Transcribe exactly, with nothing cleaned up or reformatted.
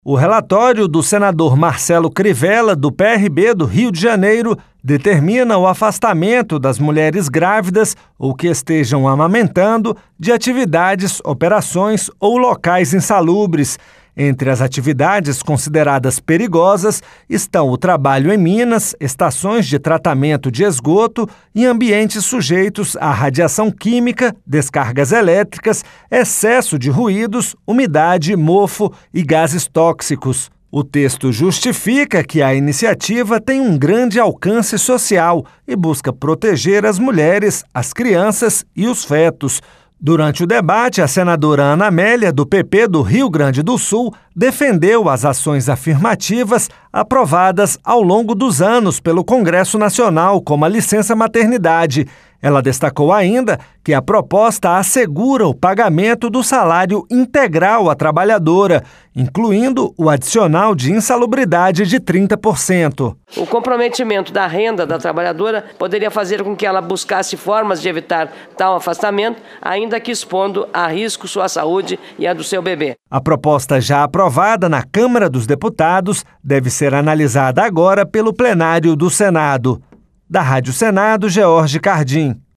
O relatório do senador Marcelo Crivella, do P R B do Rio de Janeiro, determina o afastamento das mulheres grávidas ou que estejam amamentando de atividades, operações ou locais insalubres. Entre as atividades consideradas perigosas estão o trabalho em minas, estações de tratamento de esgoto e ambientes sujeitos à radiação química, descargas elétricas, excesso de ruídos, umidade, mofo e gases tóxicos. O texto justifica que a iniciativa tem um grande alcance social e busca proteger as mulheres, as crianças e os fetos. Durante o debate, a senadora Ana Amélia, do P P do Rio Grande do Sul, defendeu as ações afirmativas aprovadas ao longo dos anos pelo Congresso Nacional, como a licença-maternidade. Ela destacou ainda que a proposta assegura o pagamento do salário integral à trabalhadora, incluindo o adicional de insalubridade de trinta por cento. O comprometimento da renda da trabalhadora poderia fazer com que ela buscasse formas de evitar tal afastamento, ainda que expondo a risco sua saúde e a do seu bebê. A proposta já aprovada na Câmara dos Deputados deve ser analisada agora pelo plenário do Senado. Da Rádio Senado, George Cardim.